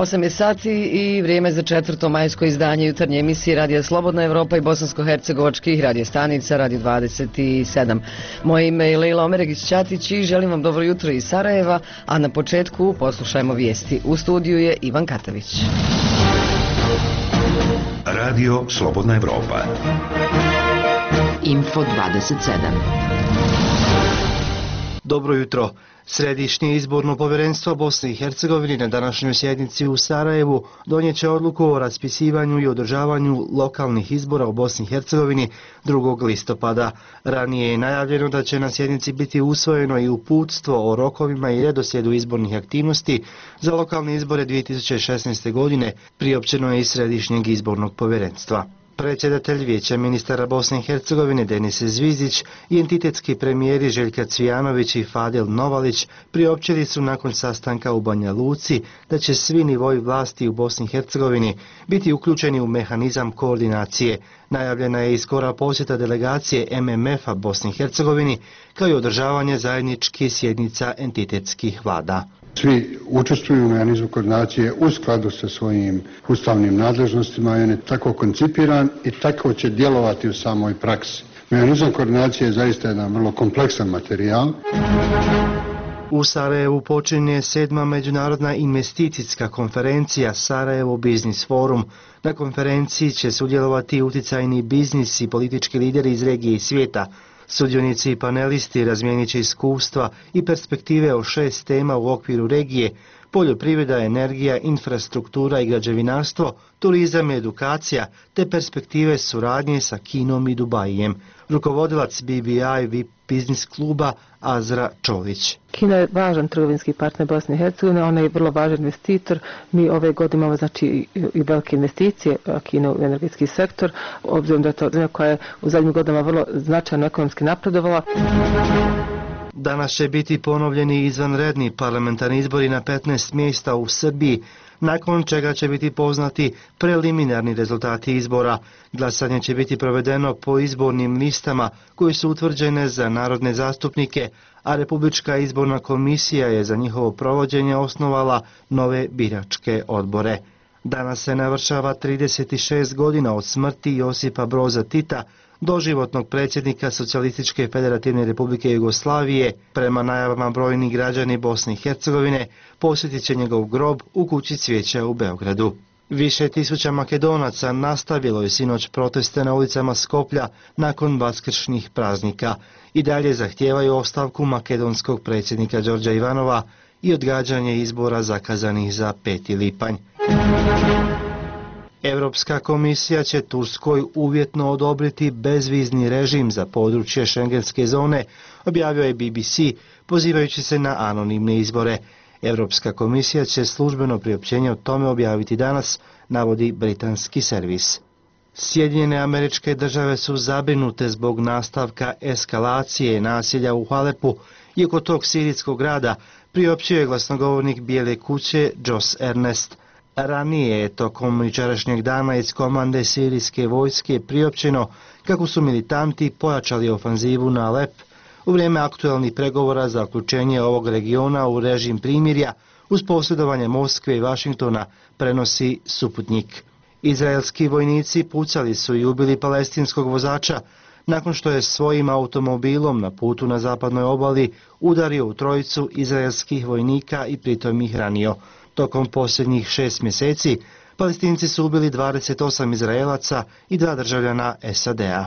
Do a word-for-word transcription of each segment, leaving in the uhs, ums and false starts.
osam je sati i vrijeme za četvrto majsko izdanje jutarnje emisije Radija Slobodna Evropa i bosansko-hercegovačkih radio stanica Radio dvadeset sedam. Moje ime je Lejla Omeregić-Ćatić i želim vam dobro jutro iz Sarajeva, a na početku poslušajmo vijesti. U studiju je Ivan Katavić. Radio Slobodna Evropa. Info dvadeset sedam. Dobro jutro. Središnje izborno povjerenstvo Bosne i Hercegovine na današnjoj sjednici u Sarajevu donijet će odluku o raspisivanju i održavanju lokalnih izbora u Bosni i Hercegovini drugog listopada. Ranije je najavljeno da će na sjednici biti usvojeno i uputstvo o rokovima i redoslijedu izbornih aktivnosti za lokalne izbore dvije tisuće šesnaeste. godine, priopćeno je iz Središnjeg izbornog povjerenstva. Predsjedatelj Vijeća ministara Bosne i Hercegovine Denis Zvizić i entitetski premijeri Željka Cvijanović i Fadil Novalić priopćili su nakon sastanka u Banja Luci da će svi nivoji vlasti u Bosni i Hercegovini biti uključeni u mehanizam koordinacije. Najavljena je i skora posjeta delegacije M M F-a Bosni i Hercegovini kao i održavanje zajedničkih sjednica entitetskih vlada. Svi učestvuju u mehanizmu koordinacije u skladu sa svojim ustavnim nadležnostima i on je tako koncipiran i tako će djelovati u samoj praksi. Mehanizam koordinacije je zaista jedan vrlo kompleksan materijal. U Sarajevu počinje sedma međunarodna investicijska konferencija Sarajevo Biznis Forum. Na konferenciji će sudjelovati utjecajni biznis i politički lideri iz regije i svijeta. Sudionici i panelisti razmijenit će iskustva i perspektive o šest tema u okviru regije: poljoprivreda, energija, infrastruktura i građevinarstvo, turizam i edukacija, te perspektive suradnje sa Kinom i Dubajijem. Rukovodilac B B I V I P biznis kluba Azra Čolić. Kina je važan trgovinski partner Bosne i Hercegovine, ona je vrlo važan investitor. Mi ove godine imamo znači i velike investicije Kina u energetski sektor, obzirom da je to zemlja koja je u zadnjim godinama vrlo značajno ekonomski napredovala. Danas će biti ponovljeni izvanredni parlamentarni izbori na petnaest mjesta u Srbiji, nakon čega će biti poznati preliminarni rezultati izbora. Glasanje će biti provedeno po izbornim listama koje su utvrđene za narodne zastupnike, a Republička izborna komisija je za njihovo provođenje osnovala nove biračke odbore. Danas se navršava trideset šest godina od smrti Josipa Broza Tita, doživotnog predsjednika Socijalističke federativne Republike Jugoslavije. Prema najavama brojni građani Bosne i Hercegovine posjetit će njegov grob u kući cvijeća u Beogradu. Više tisuća Makedonaca nastavilo je sinoć proteste na ulicama Skoplja nakon vaskršnjih praznika. I dalje zahtijevaju ostavku makedonskog predsjednika Đorđa Ivanova i odgađanje izbora zakazanih za peti lipanj. Europska komisija će Turskoj uvjetno odobriti bezvizni režim za područje šengenske zone, objavio je B B C pozivajući se na anonimne izbore. Europska komisija će službeno priopćenje o tome objaviti danas, navodi britanski servis. Sjedinjene Američke Države su zabrinute zbog nastavka eskalacije nasilja u Halepu i oko tog sirijskog grada, priopćio je glasnogovornik Bijele kuće Josh Earnest. Ranije je tokom jučerašnjeg dana iz komande sirijske vojske priopćeno kako su militanti pojačali ofanzivu na Alep u vrijeme aktualnih pregovora za uključenje ovog regiona u režim primirja uz posredovanje Moskve i Vašingtona, prenosi Suputnik. Izraelski vojnici pucali su i ubili palestinskog vozača nakon što je svojim automobilom na putu na zapadnoj obali udario u trojicu izraelskih vojnika i pritom ih ranio. Tokom posljednjih šest mjeseci Palestinci su ubili dvadeset osam Izraelaca i dva državljana S A D-a.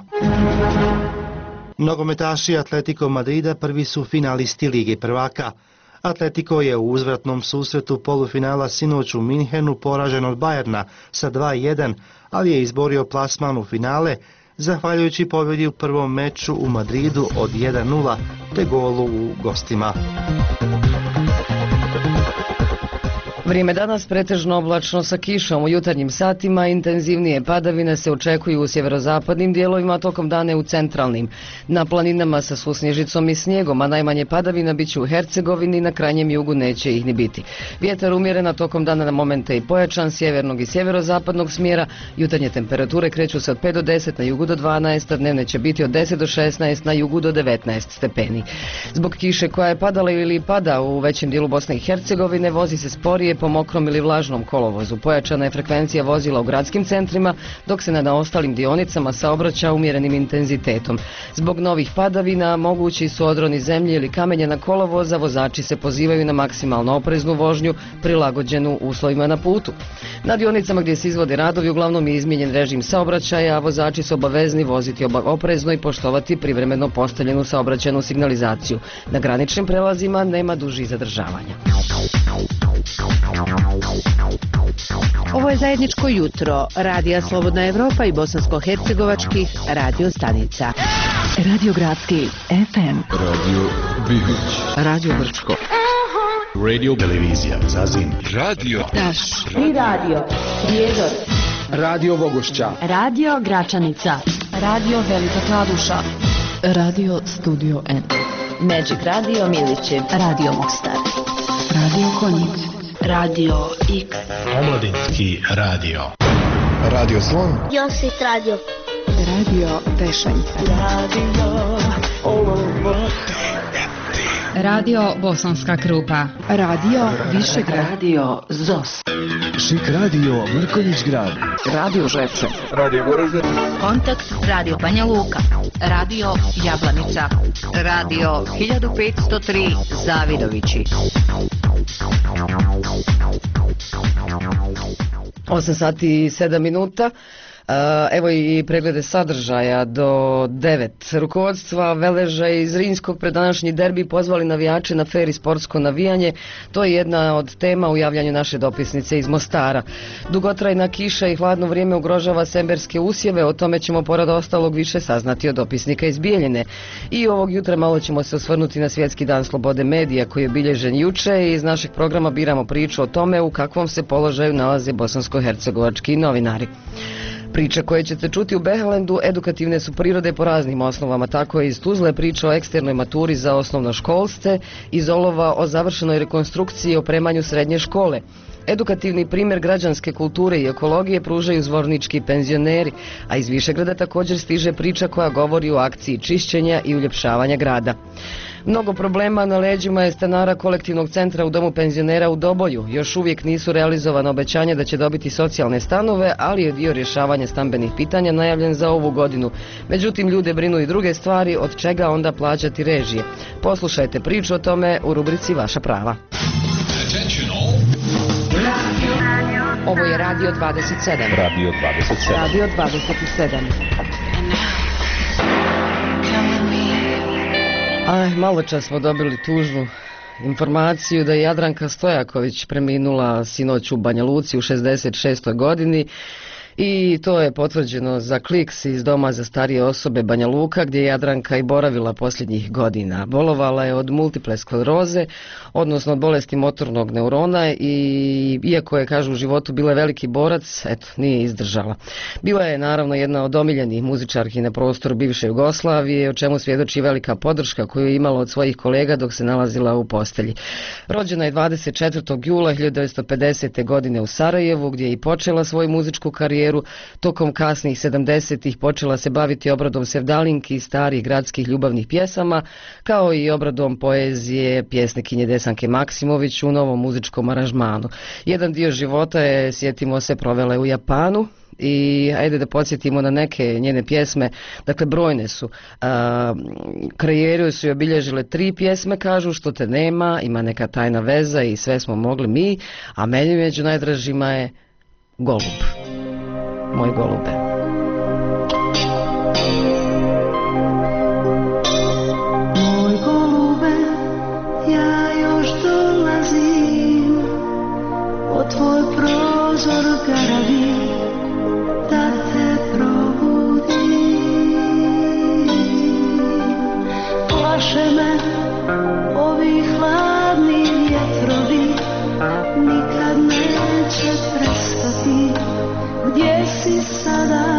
Nogometaši Atletico Madrida prvi su finalisti Lige prvaka. Atletico je u uzvratnom susretu polufinala sinoć u Minhenu poražen od Bayerna sa dva jedan, ali je izborio plasman u finale zahvaljujući pobjedi u prvom meču u Madridu od jedan nula te golu u gostima. Vrijeme danas pretežno oblačno sa kišom. U jutarnjim satima intenzivnije padavine se očekuju u sjeverozapadnim dijelovima, tokom dana u centralnim. Na planinama sa susnježicom i snijegom, a najmanje padavina bit će u Hercegovini, na krajnjem jugu neće ih ni biti. Vjetar umjerena tokom dana na momente i pojačan, sjevernog i sjeverozapadnog smjera. Jutarnje temperature kreću se od pet do deset, na jugu do dvanaest, a dnevne će biti od deset do šesnaest, na jugu do devetnaest stepeni. Zbog kiše koja je padala ili pada u većem dijelu Bosne i Hercegovine, vozi se sporije vožnje po mokrom ili vlažnom kolovozu. Pojačana je frekvencija vozila u gradskim centrima, dok se na ostalim dionicama saobraća umjerenim intenzitetom. Zbog novih padavina mogući su odroni zemlje ili kamenjena kolovoza, vozači se pozivaju na maksimalno opreznu vožnju prilagođenu uslovima na putu. Na dionicama gdje se izvode radovi uglavnom je izmijenjen režim saobraćaja, a vozači su obavezni voziti oprezno i poštovati privremeno postavljenu saobraćajnu signalizaciju. Na graničnim prelazima nema dužih zadržavanja. Ovo je zajedničko jutro Radija Slobodna Evropa i bosansko-hercegovačkih radio stanica. Radio Gradski F M, Radio Bibić, Radio Brčko, Radio Televizija Zazin, Radio Taš i Radio Prijedor, Radio Vogošća, Radio Gračanica, Radio Velika Kladuša, Radio Studio N, Magic Radio Miliće, Radio Mostar, Radio Konjic, Radio X, Omladinski radio, Radio Slon, Josit Radio, Radio Tešanj, Radio Olovo, Radio Bosanska Krupa, Radio Višegrad, Radio Zos, Šik Radio Mrkonjić Grad, Radio Ževče, Radio Goražde, Kontakt Radio Banja Luka, Radio Jablanica, Radio hiljadu petsto tri Zavidovići. osam sati i sedam minuta. Evo i preglede sadržaja do devet. Rukovodstva Veleža i Zrinjskog pred današnji derbi pozvali navijače na fer i sportsko navijanje. To je jedna od tema u javljanju naše dopisnice iz Mostara. Dugotrajna kiša i hladno vrijeme ugrožava semberske usjeve, o tome ćemo pored ostalog više saznati od dopisnika iz Bijeljine. I ovog jutra malo ćemo se osvrnuti na Svjetski dan slobode medija koji je obilježen juče i iz našeg programa biramo priču o tome u kakvom se položaju nalaze bosansko-hercegovački novinari. Priče koje ćete čuti u Behelendu edukativne su prirode po raznim osnovama, tako je iz Tuzle priča o eksternoj maturi za osnovnoškolce, iz Olova o završenoj rekonstrukciji i opremanju srednje škole. Edukativni primjer građanske kulture i ekologije pružaju zvornički penzioneri, a iz Višegrada također stiže priča koja govori o akciji čišćenja i uljepšavanja grada. Mnogo problema na leđima je stanara kolektivnog centra u domu penzionera u Doboju. Još uvijek nisu realizovana obećanja da će dobiti socijalne stanove, ali je dio rješavanja stambenih pitanja najavljen za ovu godinu. Međutim, ljude brinu i druge stvari, od čega onda plaćati režije. Poslušajte priču o tome u rubrici Vaša prava. Ovo je Radio dvadeset sedam. Radio dvadeset sedam. Radio dvadeset sedam. Aj, malo čas smo dobili tužnu informaciju da je Jadranka Stojaković preminula sinoć u Banja Luci u šezdeset šestoj godini. I to je potvrđeno za Kliks iz Doma za starije osobe Banja Luka, gdje je Jadranka i boravila posljednjih godina. Bolovala je od multiple skleroze, odnosno od bolesti motornog neurona, i iako je, kažu, u životu bila veliki borac, eto, nije izdržala. Bila je naravno jedna od omiljenih muzičarki na prostoru bivše Jugoslavije, o čemu svjedoči velika podrška koju je imala od svojih kolega dok se nalazila u postelji. Rođena je dvadeset četvrtog jula hiljadu devetsto pedesete. godine u Sarajevu, gdje je i počela svoju muzičku karijeru. Tokom kasnih sedamdesetih počela se baviti obradom sevdalinki i starih gradskih ljubavnih pjesama, kao i obradom poezije pjesnikinje Desanke Maksimović u novom muzičkom aranžmanu. Jedan dio života je, sjetimo se, provela u Japanu. I ajde da podsjetimo na neke njene pjesme, dakle brojne su. A, karijeru su joj obilježile tri pjesme, kažu, Što te nema, Ima neka tajna veza i Sve smo mogli mi, a meni među najdražima je Golub. Moj golube. Moj golube, ja još dolazim, o tvoj prozor garavim, da te probudim. Plaše me ovi hladni vjetrovi, nikad neće prestati. Gdje si sada?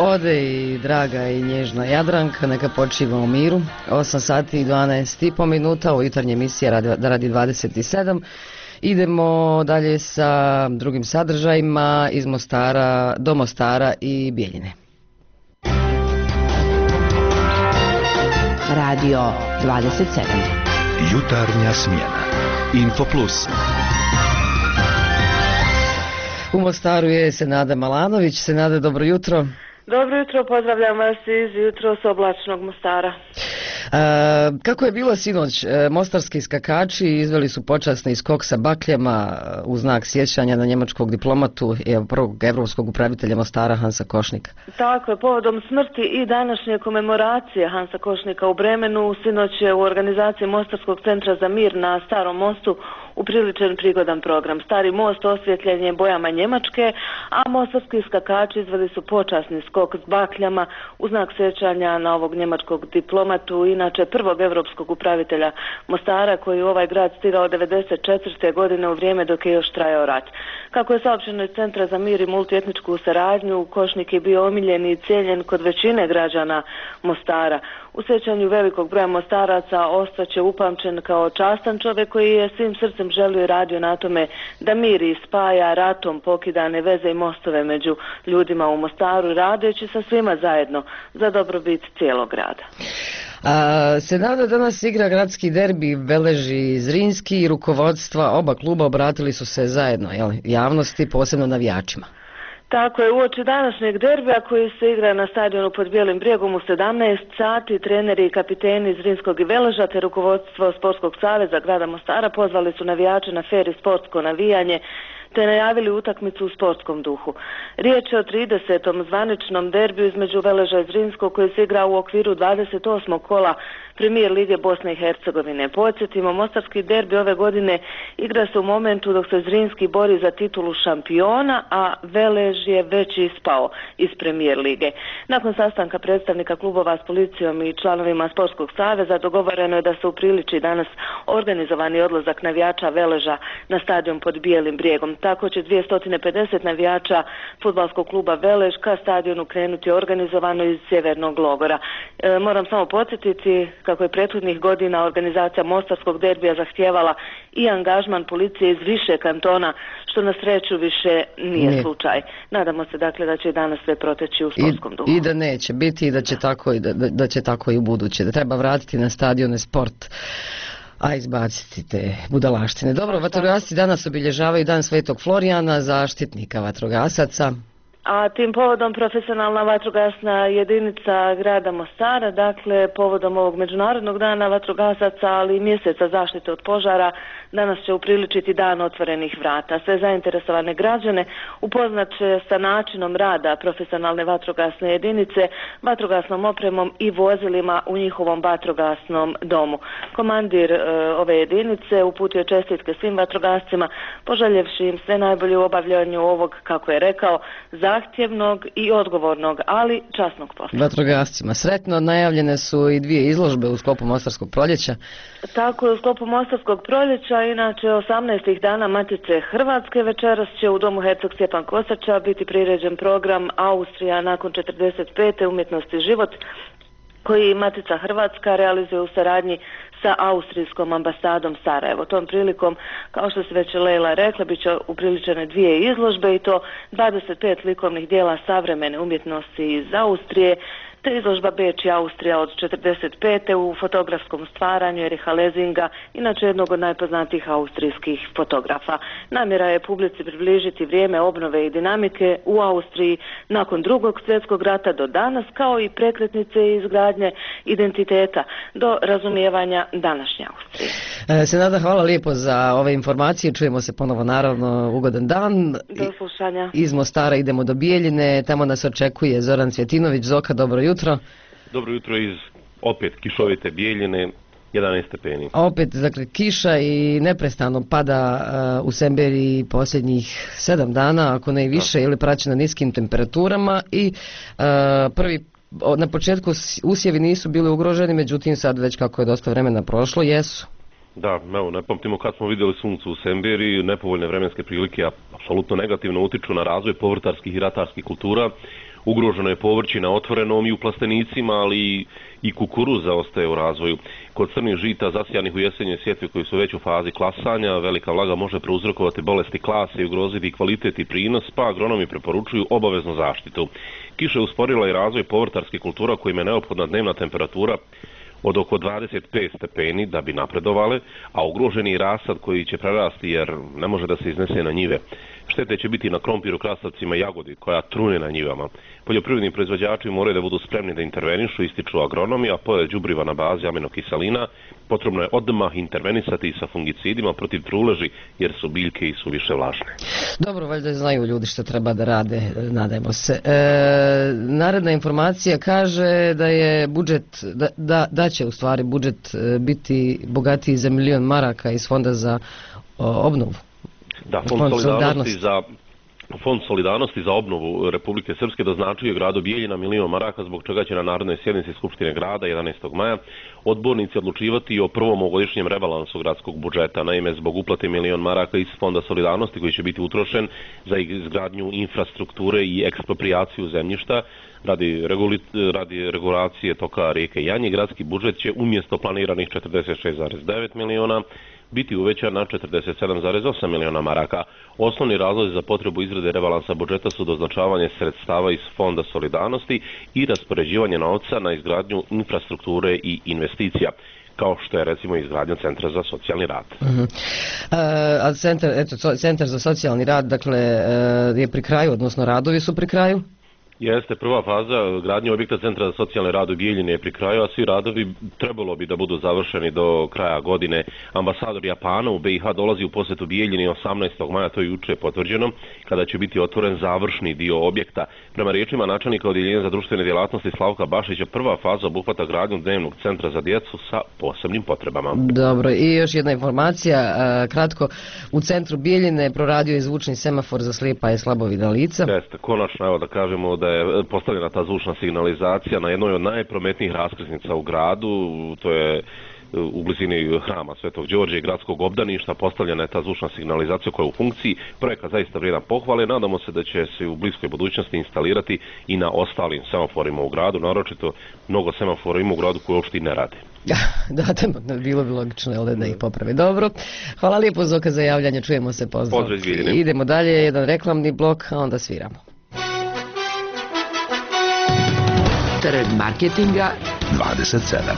ode i draga i nježna Jadranka, neka počiva u miru. osam sati i dvanaest i po minuta, ovo jutarnje emisija radi, radi dvadeset sedam. Idemo dalje sa drugim sadržajima iz Mostara, do Mostara i Bijeljine. Radio dvadeset sedam. Jutarnja smjena. Info Plus. U Mostaru je Senada Malanović. Senada, dobro jutro. Dobro jutro, pozdravljam vas iz jutros oblačnog Mostara. E, kako je bilo sinoć? E, mostarski skakači izveli su počasni skok sa bakljama u znak sjećanja na njemačkog diplomatu i prvog evropskog upravitelja Mostara Hansa Košnika. Tako je, povodom smrti i današnje komemoracije Hansa Košnika u Bremenu, sinoć je u organizaciji Mostarskog centra za mir na Starom mostu upriličen prigodan program. Stari most osvjetljen je bojama Njemačke, a mostarski skakači izveli su počasni skok s bakljama u znak sjećanja na ovog njemačkog diplomatu, inače prvog evropskog upravitelja Mostara, koji u ovaj grad stigao devedeset četvrte godine u vrijeme dok je još trajao rat. Kako je saopćeno iz Centra za mir i multietničku saradnju, Košnik je bio omiljen i cijenjen kod većine građana Mostara. U sjećanju velikog broja Mostaraca ostaće upamćen kao častan čovjek koji je svim srcem želio i radio na tome da mir i spaja ratom pokidane veze i mostove među ljudima u Mostaru, radeći sa svima zajedno za dobrobit cijelog grada. A, Senada danas igra gradski derbi Veleži i Zrinski i rukovodstva oba kluba obratili su se zajedno, jel, javnosti, posebno navijačima. Tako je, uoči današnjeg derbija koji se igra na stadionu pod Bijelim brijegom u sedamnaest sati, treneri i kapiteni Zrinskog i Veleža te rukovodstvo Sportskog saveza grada Mostara pozvali su navijače na fer i sportsko navijanje te najavili utakmicu u sportskom duhu. Riječ je o tridesetom zvaničnom derbiju između Veleža i Zrinskog koji se igra u okviru dvadeset osmog kola Premijer Lige Bosne i Hercegovine. Podsjetimo, mostarski derbi ove godine igra se u momentu dok se Zrinski bori za titulu šampiona, a Velež je već ispao iz Premijer Lige. Nakon sastanka predstavnika klubova s policijom i članovima Sportskog saveza dogovoreno je da se upriliči danas organizovani odlazak navijača Veleža na stadion pod Bijelim brijegom. Tako će dvjesto pedeset navijača fudbalskog kluba Velež ka stadionu krenuti organizovano iz sjevernog logora. E, moram samo podsjetiti kako je prethodnih godina organizacija mostarskog derbija zahtijevala i angažman policije iz više kantona, što na sreću više nije ne. slučaj. Nadamo se dakle da će danas sve proteći u sportskom duhu. I, I da neće biti i da će tako i, da, da će tako i u buduće. Da treba vratiti na stadione sport, a izbaciti te budalaštine. Dobro, vatrogasci danas obilježavaju Dan Svetog Florijana, zaštitnika vatrogasaca. A tim povodom profesionalna vatrogasna jedinica grada Mostara, dakle povodom ovog Međunarodnog dana vatrogasaca, ali i mjeseca zaštite od požara, danas će upriličiti Dan otvorenih vrata. Sve zainteresovane građane upoznat će sa načinom rada profesionalne vatrogasne jedinice, vatrogasnom opremom i vozilima u njihovom vatrogasnom domu. Komandir e, ove jedinice uputio čestitke svim vatrogascima, poželjevši im sve najbolje u obavljanju ovog, kako je rekao, zahtjevnog i odgovornog, ali časnog posla. Vatrogascima sretno, najavljene su i dvije izložbe u sklopu Mostarskog proljeća. Tako je, u sklopu Mostarskog proljeća, inače osamnaestih dana Matice Hrvatske, večeras će u domu Herceg Stjepan Kosača biti priređen program Austrija nakon četrdeset pete umjetnosti i život, koji Matica Hrvatska realizuje u saradnji sa austrijskom ambasadom Sarajevo. Tom prilikom, kao što se već Lejla rekla, bit će upriličene dvije izložbe i to dvadeset pet likovnih dijela savremene umjetnosti iz Austrije, te izložba Beč i Austrija od četrdeset pete u fotografskom stvaranju Eriha Lezinga, inače jednog od najpoznatijih austrijskih fotografa. Namjera je publici približiti vrijeme obnove i dinamike u Austriji nakon drugog svjetskog rata do danas, kao i prekretnice i izgradnje identiteta do razumijevanja današnje Austrije. E, Senada, hvala lijepo za ove informacije. Čujemo se ponovo, naravno, ugodan dan. Do slušanja. Iz Mostara idemo do Bijeljine, tamo nas očekuje Zoran Cvjetinović. Zoka, dobro jutro. Dobro jutro iz opet kišovite Bijeljine, jedanaest stepeni. Opet, dakle, kiša i neprestano pada uh, u Semberiji posljednjih sedam dana, ako ne i više, ili praćena niskim temperaturama i uh, prvi na početku usjevi nisu bili ugroženi, međutim sad već kako je dosta vremena prošlo, jesu. Da, evo, ne pamtimo kad smo vidjeli sunce u Semberiji, nepovoljne vremenske prilike apsolutno negativno utiču na razvoj povrtarskih i ratarskih kultura. Ugroženo je povrće na otvorenom i u plastenicima, ali i kukuruza ostaje u razvoju. Kod crnih žita zasijanih u jesenjoj sjetvi koji su već u fazi klasanja, velika vlaga može prouzrokovati bolesti klase i ugroziti kvalitet i prinos, pa agronomi preporučuju obaveznu zaštitu. Kiša je usporila i razvoj povrtarskih kultura kojima je neophodna dnevna temperatura od oko dvadeset pet stepeni da bi napredovale, a ugroženi rasad koji će prerasti jer ne može da se iznese na njive. Štete će biti na krompiru, krastavcima i jagodi koja trune na njivama. Poljoprivredni proizvođači moraju da budu spremni da intervenišu, ističu agronomi, a pored đubriva na bazi aminokiselina potrebno je odmah intervenisati sa fungicidima protiv truleži jer su biljke i su više vlažne. Dobro, valjda znaju ljudi što treba da rade, nadajmo se. E, naredna informacija kaže da je budžet, da, da, da će u stvari budžet biti bogatiji za milion maraka iz Fonda za o, obnovu. Da, Fond solidarnosti za Fond solidarnosti za obnovu Republike Srpske doznačuje gradu Bijeljina milion maraka, zbog čega će na narodnoj sjednici Skupštine grada jedanaestog maja odbornici odlučivati o prvom ovogodišnjem rebalansu gradskog budžeta. Naime, zbog uplate milion maraka iz Fonda solidarnosti koji će biti utrošen za izgradnju infrastrukture i eksproprijaciju zemljišta radi, reguli, radi regulacije toka rijeke Janje, gradski budžet će umjesto planiranih četrdeset šest zarez devet miliona biti uvećan na četrdeset sedam zarez osam miliona maraka. Osnovni razlozi za potrebu izrade rebalansa budžeta su doznačavanje sredstava iz Fonda solidarnosti i raspoređivanje novca na izgradnju infrastrukture i investicija, kao što je recimo izgradnja Centra za socijalni rad. Uh-huh. Uh, a centar, eto, Centar za socijalni rad, dakle, uh, je pri kraju, odnosno radovi su pri kraju? Jeste, prva faza gradnje objekta Centra za socijalni rad u Bijeljini je pri kraju, a svi radovi trebalo bi da budu završeni do kraja godine. Ambasador Japana u B i H dolazi u posjetu Bijeljini osamnaestog maja, to je juče potvrđeno, kada će biti otvoren završni dio objekta. Prema riječima načelnika Odjeljenja za društvene djelatnosti Slavka Bašića, prva faza obuhvata gradnju dnevnog centra za djecu sa posebnim potrebama. Dobro, i još jedna informacija, kratko, u centru Bijeljine proradio je zvučni semafor za slijepa i slabovidna lica. Jeste, konačno, evo da kažemo da je postavljena ta zvučna signalizacija na jednoj od najprometnijih raskrsnica u gradu, to je u blizini hrama Svetog Đorđa i gradskog obdaništa. Postavljena je ta zvučna signalizacija koja je u funkciji. Projekat zaista vrijedan pohvale. Nadamo se da će se u bliskoj budućnosti instalirati i na ostalim semaforima u gradu, naročito mnogo semafora ima u gradu koji uopšte ne rade. Da, da, bilo bi logično da ih poprave. Dobro, hvala lijepo Zoka za javljanje, čujemo se, pozdrav. Pozdrav iz Bijeljine. Idemo dalje, jedan reklamni blok, a onda sviramo. Trg marketinga dvadeset sedam.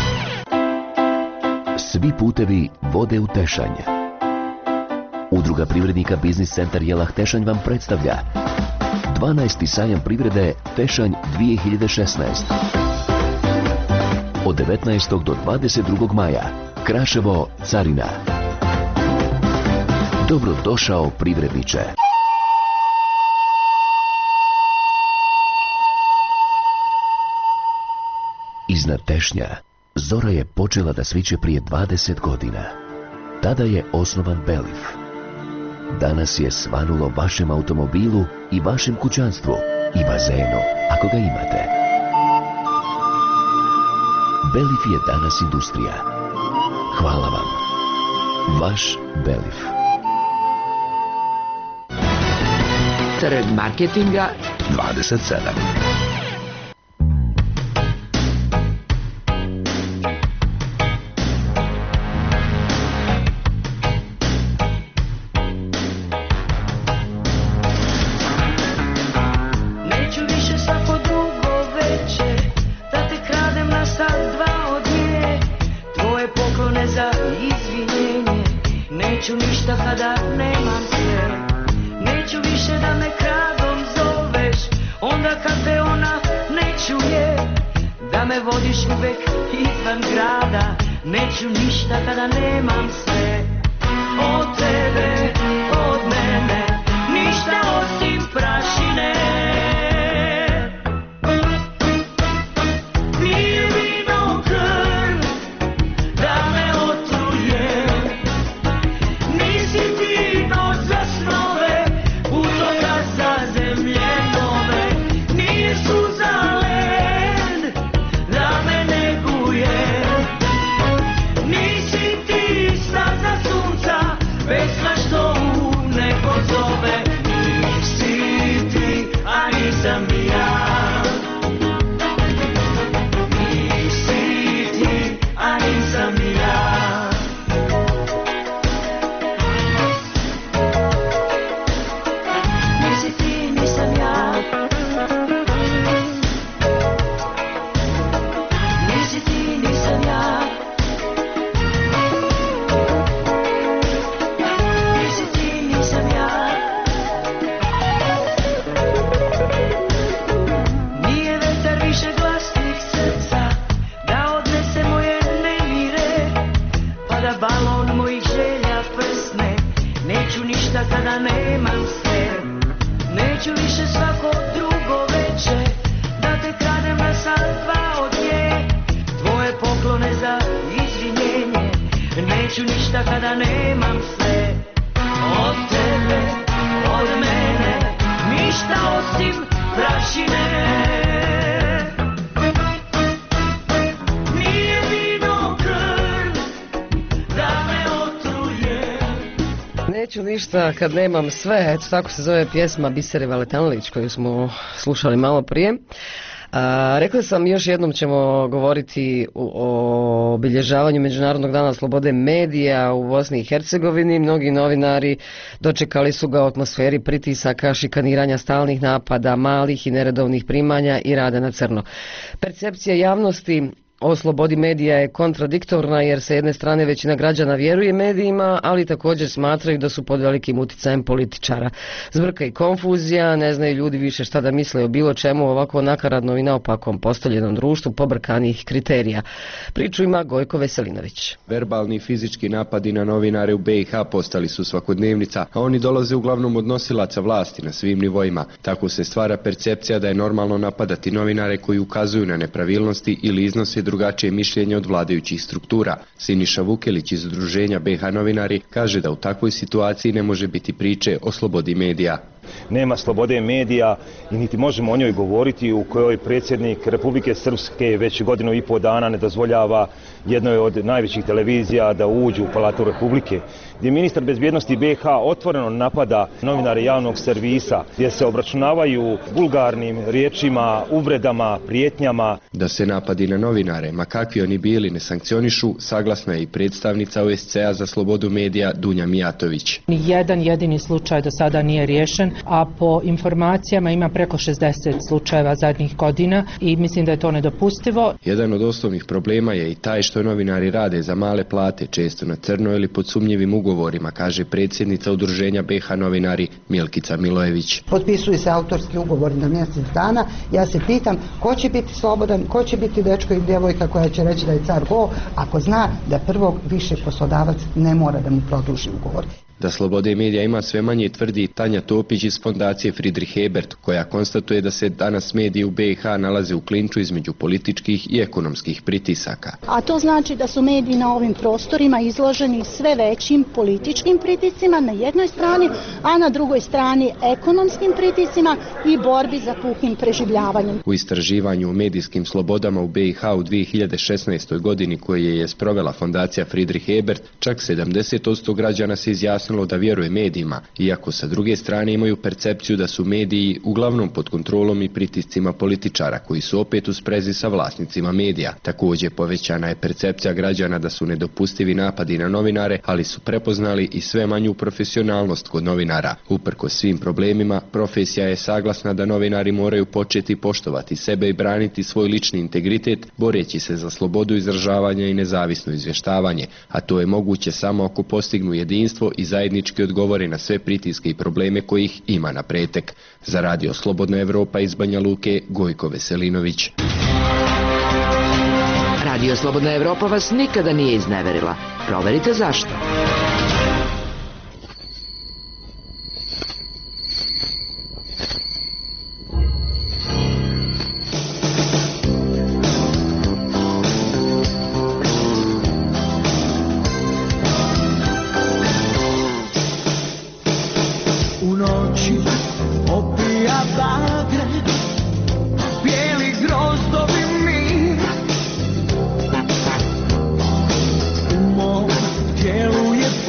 Svi putevi vode u Tešanj. Udruga privrednika Biznis centar Jelah Tešanj vam predstavlja dvanaesti sajam privrede Tešanj dvije hiljade šesnaest. Od devetnaestog do dvadeset drugog maja Kraševo, Carina. Dobrodošao privredniče. Iznad Tešnja zora je počela da sviće prije dvadeset godina. Tada je osnovan Belif. Danas je svanulo vašem automobilu i vašem kućanstvu i bazenu, ako ga imate. Belif je danas industrija. Hvala vam. Vaš Belif. Trg marketinga dvadeset sedam. Već znaš što Neću ništa kada nemam sve, neću više svako drugo veče da te kradem na sat dva od nje, tvoje poklone za izvinjenje. Neću ništa kada nemam sve, od tebe, od mene, ništa osim prašine. Nije vino krv da me otruje. Neću ništa kad nemam sve, eto tako se zove pjesma Bisere Valetanlić koju smo slušali malo prije. A, rekla sam, još jednom ćemo govoriti o, o obilježavanju Međunarodnog dana slobode medija u Bosni i Hercegovini. Mnogi novinari dočekali su ga u atmosferi pritisaka, šikaniranja, stalnih napada, malih i neredovnih primanja i rada na crno. Percepcija javnosti o slobodi medija je kontradiktorna jer sa jedne strane većina građana vjeruje medijima, ali također smatraju da su pod velikim uticajem političara. Zbrka i konfuzija, ne znaju ljudi više šta da misle o bilo čemu ovako nakaradno i naopakom postavljenom društvu pobrkanih kriterija. Priču ima Gojko Veselinović. Verbalni i fizički napadi na novinare u B i H postali su svakodnevnica, a oni dolaze uglavnom od nosilaca vlasti na svim nivoima. Tako se stvara percepcija da je normalno napadati novinare koji ukazuju na nepravilnosti ili iznose drugačije mišljenje od vladajućih struktura. Siniša Vukelić iz Udruženja B i H novinari kaže da u takvoj situaciji ne može biti priče o slobodi medija. Nema slobode medija i niti možemo o njoj govoriti u kojoj predsjednik Republike Srpske već godinu i pol dana ne dozvoljava jednoj od najvećih televizija da uđu u Palatu Republike, gdje ministar bezbjednosti B i H otvoreno napada novinare javnog servisa, gdje se obračunavaju vulgarnim riječima, uvredama, prijetnjama. Da se napadi na novinare, ma kakvi oni bili, ne sankcionišu, saglasna je i predstavnica O S C A za slobodu medija Dunja Mijatović. Nijedan jedini slučaj do sada nije riješen, a po informacijama ima preko šezdeset slučajeva zadnjih godina i mislim da je to nedopustivo. Jedan od osnovnih problema je i taj što novinari rade za male plate, često na crno ili pod sumnjivim ugovorima, kaže predsjednica Udruženja B i H novinari Milkica Milojević. Potpisuju se autorski ugovori na mjesec dana. Ja se pitam ko će biti slobodan, ko će biti dečko i djevojka koja će reći da je car go, ako zna da prvog više poslodavac ne mora da mu produži ugovor. Da slobode medija ima sve manje, tvrdi Tanja Topić iz fondacije Friedrich Ebert, koja konstatuje da se danas mediji u B i H nalaze u klinču između političkih i ekonomskih pritisaka. A to znači da su mediji na ovim prostorima izloženi sve većim političkim pritiscima na jednoj strani, a na drugoj strani ekonomskim pritiscima i borbi za pukim preživljavanjem. U istraživanju o medijskim slobodama u B i H u dvije hiljade šesnaestoj. godini koje je sprovela fondacija Friedrich Ebert, čak sedamdeset posto građana se izjasnilo da vjeruje medijima, iako sa druge strane imaju percepciju da su mediji uglavnom pod kontrolom i pritiscima političara koji su opet u sprezi sa vlasnicima medija. Također povećana je percepcija građana da su nedopustivi napadi na novinare, ali su prepoznali i sve manju profesionalnost kod novinara. Uprkos svim problemima, profesija je saglasna da novinari moraju početi poštovati sebe i braniti svoj lični integritet, boreći se za slobodu izražavanja i nezavisno izvještavanje, a to je moguće samo ako postignu jedinstvo i zajednički odgovore na sve pritiske i probleme kojih ima na pretek. Za Radio Slobodna Evropa iz Banja Luke, Gojko Veselinović. Radio Slobodna Evropa vas nikada nije izneverila. Proverite zašto. Tijelu je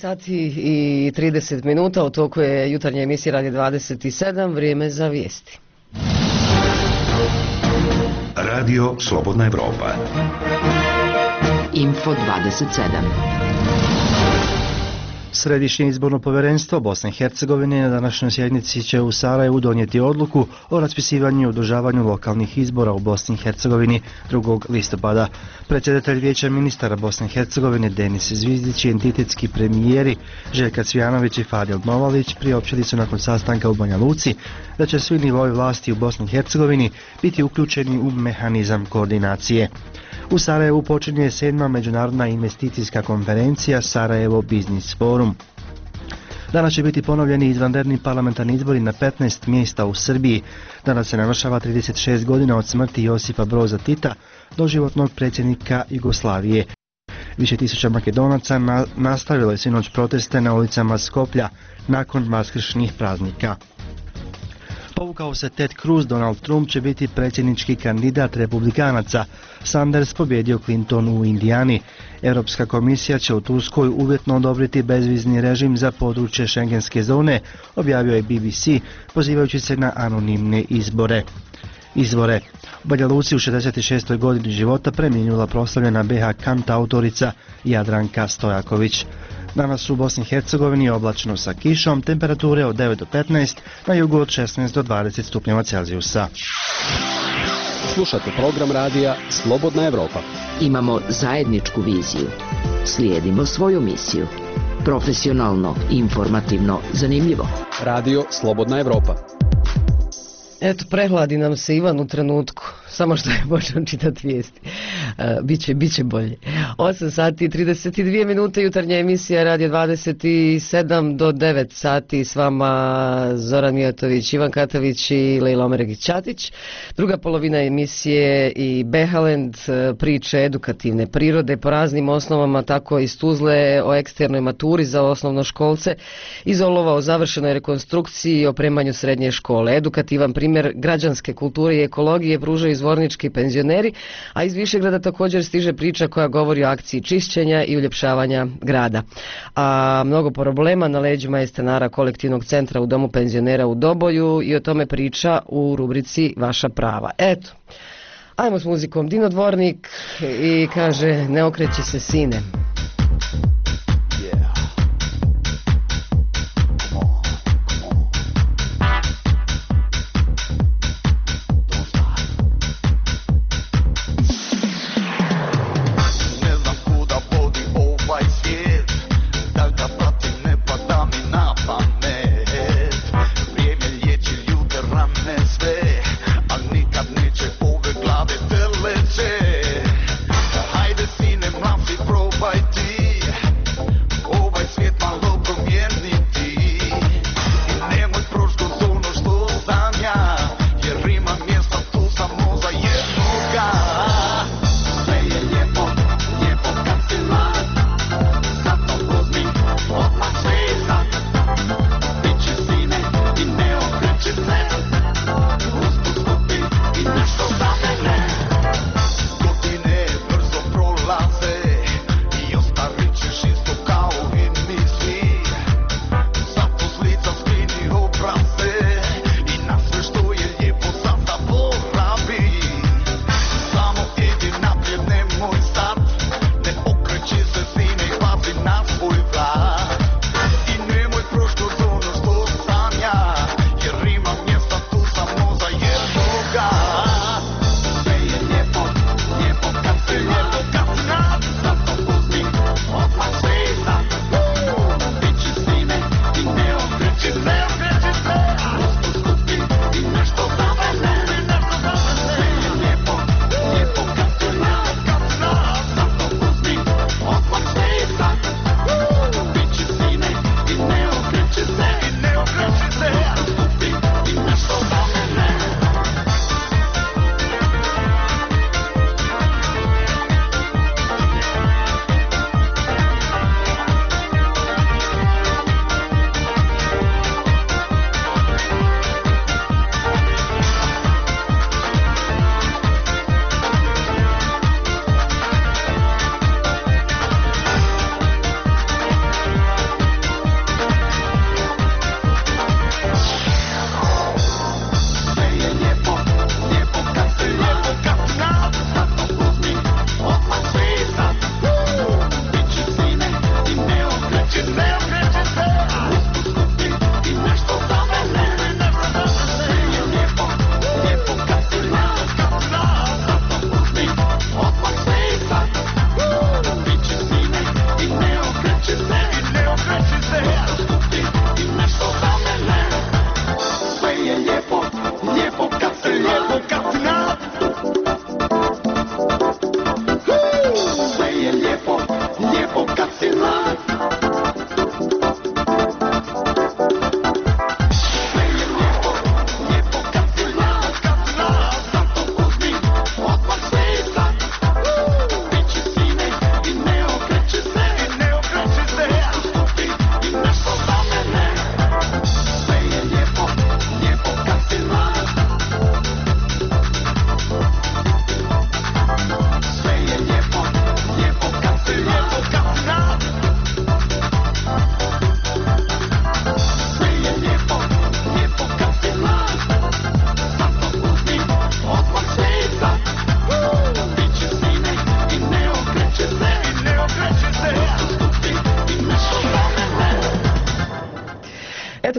sati i trideset minuta, u toku je jutarnja emisija Radio dvadeset sedam, vrijeme za vijesti. Radio Slobodna Evropa. Info dvadeset sedam. Središnje izborno povjerenstvo Bosne i Hercegovine na današnjoj sjednici će u Sarajevu donijeti odluku o raspisivanju i održavanju lokalnih izbora u Bosni i Hercegovini drugog listopada. Predsjedatelj Vijeća ministara Bosne i Hercegovine Denis Zvizdić i entitetski premijeri Željka Cvijanović i Fadil Novalić priopćili su nakon sastanka u Banja Luci da će svi nivoi vlasti u Bosni i Hercegovini biti uključeni u mehanizam koordinacije. U Sarajevu počinje sedma međunarodna investicijska konferencija Sarajevo Business Forum. Danas će biti ponovljeni izvanredni parlamentarni izbori na petnaest mjesta u Srbiji. Danas se navršava trideset šest godina od smrti Josipa Broza Tita, doživotnog predsjednika Jugoslavije. Više tisuća Makedonaca na, nastavilo je sinoć proteste na ulicama Skoplja nakon vaskršnjih praznika. Povukao se Ted Cruz, Donald Trump će biti predsjednički kandidat republikanaca. Sanders pobjedio Clinton u Indijani. Europska komisija će u Turskoj uvjetno odobriti bezvizni režim za područje šengenske zone, objavio je B B C, pozivajući se na anonimne izbore. Izvore. U Banja Luci u šezdeset šestoj godini života preminula proslavljena B H kantautorica Jadranka Stojaković. Danas u Bosni i Hercegovini oblačno sa kišom, temperature od devet do petnaest, na jugu od šesnaest do dvadeset stupnjeva Celzijusa. Slušate program radija Slobodna Evropa. Imamo zajedničku viziju. Slijedimo svoju misiju. Profesionalno, informativno, zanimljivo. Radio Slobodna Evropa. Eto, prehladi nam se Ivan u trenutku, samo što je počeo čitati vijesti. Uh, biće, biće bolje. osam sati i trideset dvije minute, jutarnja emisija Radio dvadeset sedam do devet sati, s vama Zoran Mijatović, Ivan Katavić i Lejla Omeregić-Ćatić. Druga polovina emisije i Behalend, priče edukativne prirode po raznim osnovama, tako iz Tuzle o eksternoj maturi za osnovnoškolce, iz Olova o završenoj rekonstrukciji i opremanju srednje škole. Edukativan primjer građanske kulture i ekologije pružaju zvornički penzioneri, a iz Višegrada također stiže priča koja govori o akciji čišćenja i uljepšavanja grada. A mnogo problema na leđima je stanara kolektivnog centra u domu penzionera u Doboju i o tome priča u rubrici Vaša prava. Eto, ajmo s muzikom. Dino Dvornik i kaže ne okreći se sine. Hajde sine, mlafi, probaj ti.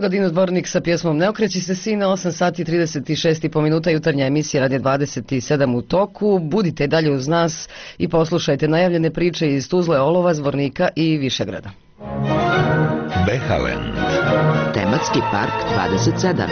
ga Dino Dvornik sa pjesmom Ne okreći se sine, osam sati trideset šest i po minuta, jutarnja emisija Radio dvadeset sedam u toku. Budite dalje uz nas i poslušajte najavljene priče iz Tuzle, Olova, Zvornika i Višegrada. Behalen. Tematski park dvadeset sedam.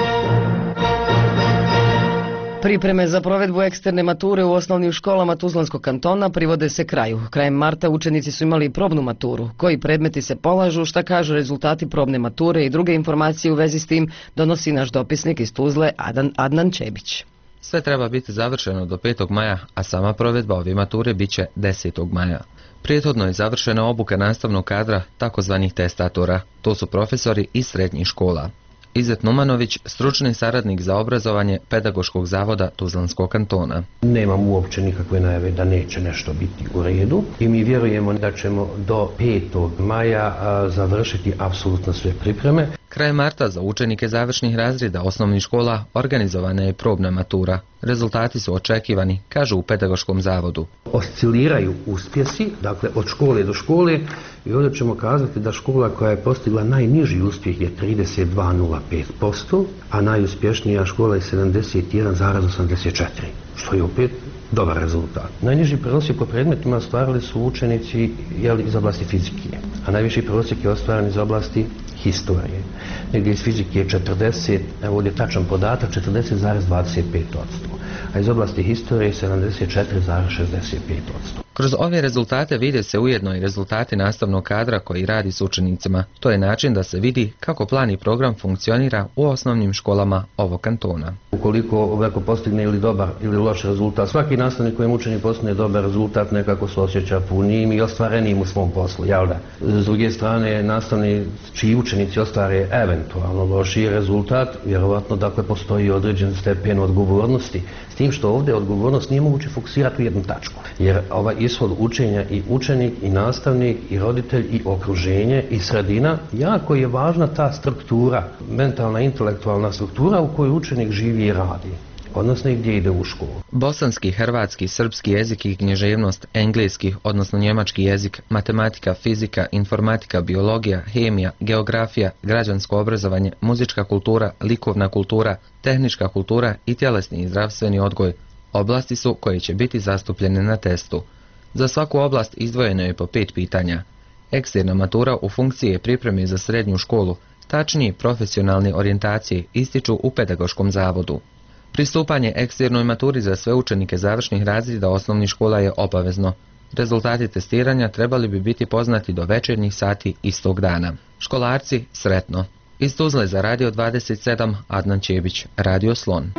Pripreme za provedbu eksterne mature u osnovnim školama Tuzlanskog kantona privode se kraju. Krajem marta učenici su imali probnu maturu. Koji predmeti se polažu, šta kažu rezultati probne mature i druge informacije u vezi s tim donosi naš dopisnik iz Tuzle Adnan, Adnan Čebić. Sve treba biti završeno do petog maja, a sama provedba ove mature bit će desetog maja. Prethodno je završena obuka nastavnog kadra, takozvanih testatora. To su profesori iz srednjih škola. Izet Numanović, stručni saradnik za obrazovanje Pedagoškog zavoda Tuzlanskog kantona. Nemam uopće nikakve najave da neće nešto biti u redu i mi vjerujemo da ćemo do petog maja završiti apsolutno sve pripreme. Kraj marta za učenike završnih razreda osnovnih škola organizovana je probna matura. Rezultati su očekivani, kažu u Pedagoškom zavodu. Osciliraju uspjesi, dakle od škole do škole, i ovdje ćemo kazati da škola koja je postigla najniži uspjeh je trideset dva zarez nula pet posto, a najuspješnija škola je sedamdeset jedan zarez osamdeset četiri, što je opet dobar rezultat. Najniži prosjek po predmetima ostvarili su učenici jeli, iz oblasti fizike, a najviši prosjek je ostvaren iz oblasti historije. Negdje iz fizike je četrdeset, evo ovdje je tačan podatak, četrdeset zarez dvadeset pet posto, a iz oblasti historije sedamdeset četiri zarez šezdeset pet posto. Kroz ove rezultate vide se ujedno i rezultati nastavnog kadra koji radi s učenicima. To je način da se vidi kako plan i program funkcionira u osnovnim školama ovog kantona. Ukoliko ovako postigne ili dobar ili loš rezultat, svaki nastavnik kojem učenik postigne dobar rezultat nekako se osjeća punijim i ostvarenim u svom poslu, jel da? S druge strane, nastavni čiji učenici ostvare eventualno lošiji rezultat, vjerovatno dakle postoji određen stepen odgovornosti, s tim što ovdje odgovornost nije moguće fokusirati u jednu tačku, jer ovaj ishod učenja i učenik i nastavnik i roditelj i okruženje i sredina, jako je važna ta struktura, mentalna, intelektualna struktura u kojoj učenik živi i radi, odnosno i gdje ide u školu. Bosanski, hrvatski, srpski jezik i književnost, engleski, odnosno njemački jezik, matematika, fizika, informatika, biologija, hemija, geografija, građansko obrazovanje, muzička kultura, likovna kultura, tehnička kultura i tjelesni i zdravstveni odgoj oblasti su koje će biti zastupljene na testu. Za svaku oblast izdvojeno je po pet pitanja. Eksterna matura u funkciji je pripreme za srednju školu, tačnije profesionalne orijentacije, ističu u Pedagoškom zavodu. Pristupanje eksternoj maturi za sve učenike završnih razreda osnovnih škola je obavezno. Rezultati testiranja trebali bi biti poznati do večernjih sati istog dana. Školarci, sretno. Iz Tuzle za Radio dvadeset sedam, Adnan Čebić, Radio Slon.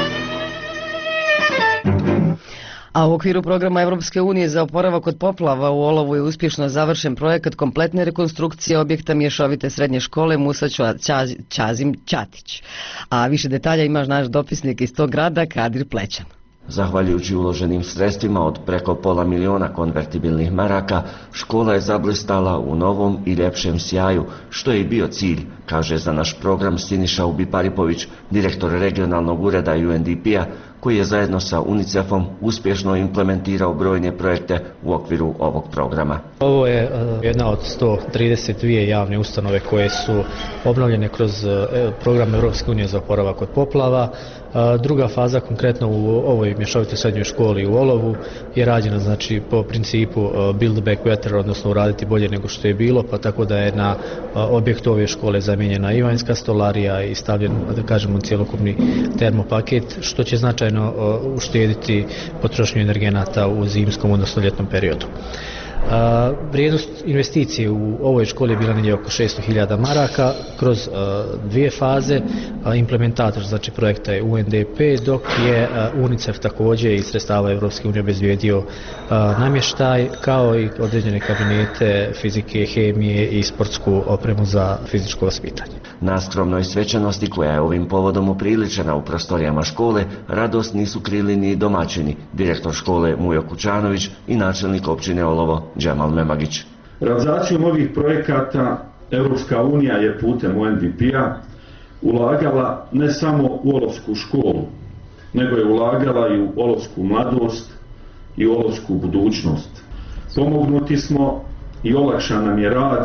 A u okviru programa Evropske unije za oporavak od poplava u Olovu je uspješno završen projekat kompletne rekonstrukcije objekta mješovite srednje škole Musa Čazim Ćatić. A više detalja ima naš dopisnik iz tog grada, Kadir Plećan. Zahvaljujući uloženim sredstvima od preko pola miliona konvertibilnih maraka, škola je zablistala u novom i ljepšem sjaju, što je i bio cilj, kaže za naš program Siniša Ubiparipović, direktor regionalnog ureda U N D P-a, koji je zajedno sa UNICEF-om uspješno implementirao brojne projekte u okviru ovog programa. Ovo je uh, jedna od sto trideset dvije javne ustanove koje su obnovljene kroz uh, program Europske unije za oporavak od poplava. Uh, druga faza, konkretno u ovoj mješovitoj srednjoj školi u Olovu, je rađena znači po principu uh, build back better, odnosno uraditi bolje nego što je bilo, pa tako da je na uh, objektu ove škole zamijenjena i vanjska stolarija i stavljen, da kažemo, cjelokupni termopaket, što će značajno uštediti potrošnju energenata u zimskom, odnosno ljetnom periodu. A, vrijednost investicije u ovoj školi je bila negdje oko šesto hiljada maraka kroz a, dvije faze. A, implementator znači projekta je U N D P, dok je a, UNICEF također iz sredstava Evropske unije obezbijedio namještaj kao i određene kabinete fizike, hemije i sportsku opremu za fizičko vaspitanje. Na skromnoj svečanosti koja je ovim povodom upriličena u prostorijama škole, radost nisu krili ni domaćini, direktor škole Mujo Kučanović i načelnik općine Olovo Džemal Memagić. Realizacijom ovih projekata Europska unija je putem U N D P-a ulagala ne samo u Olovsku školu, nego je ulagala i u Olovsku mladost i u Olovsku budućnost. Pomognuti smo i olakšan nam je rad